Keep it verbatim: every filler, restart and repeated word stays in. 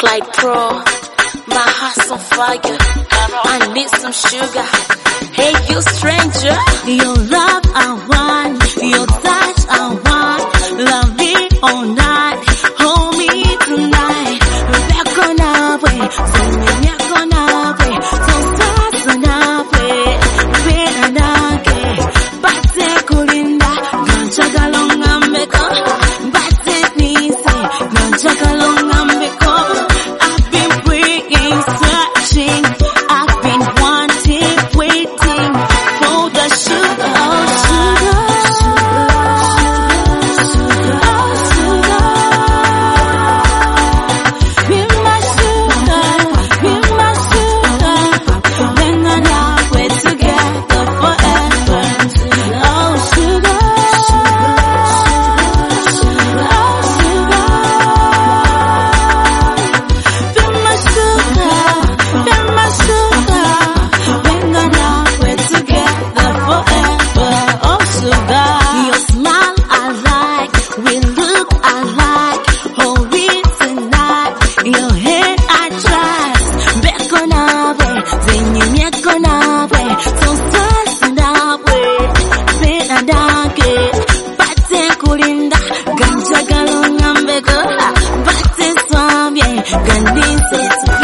Clyde Pro, my heart's on fire. I need some sugar. Hey, you stranger. Your love I want, your touch I want. Love me all night, hold me tonight. Back on our way, send me back on our way. So fast on our way, wait and again. Bate kulinda, ganja galong ambeko. Bate nise, ganja galong ambeko. I've been praying, searching, I've been wanting, waiting for the sugar, oh sugar, sugar, oh sugar. Be my sugar, be my sugar. When and I we're together forever. Oh sugar, oh sugar. Be my sugar, be my sugar. When and I we're together forever. Oh sugar. Your smile I like, we look alike. Oh we tonight. Your head I trust. Back on our way, then you back on our way. So fast and our way, then and again. Bate kulinda, ganja galong ambeko. Bate swamye, gandise.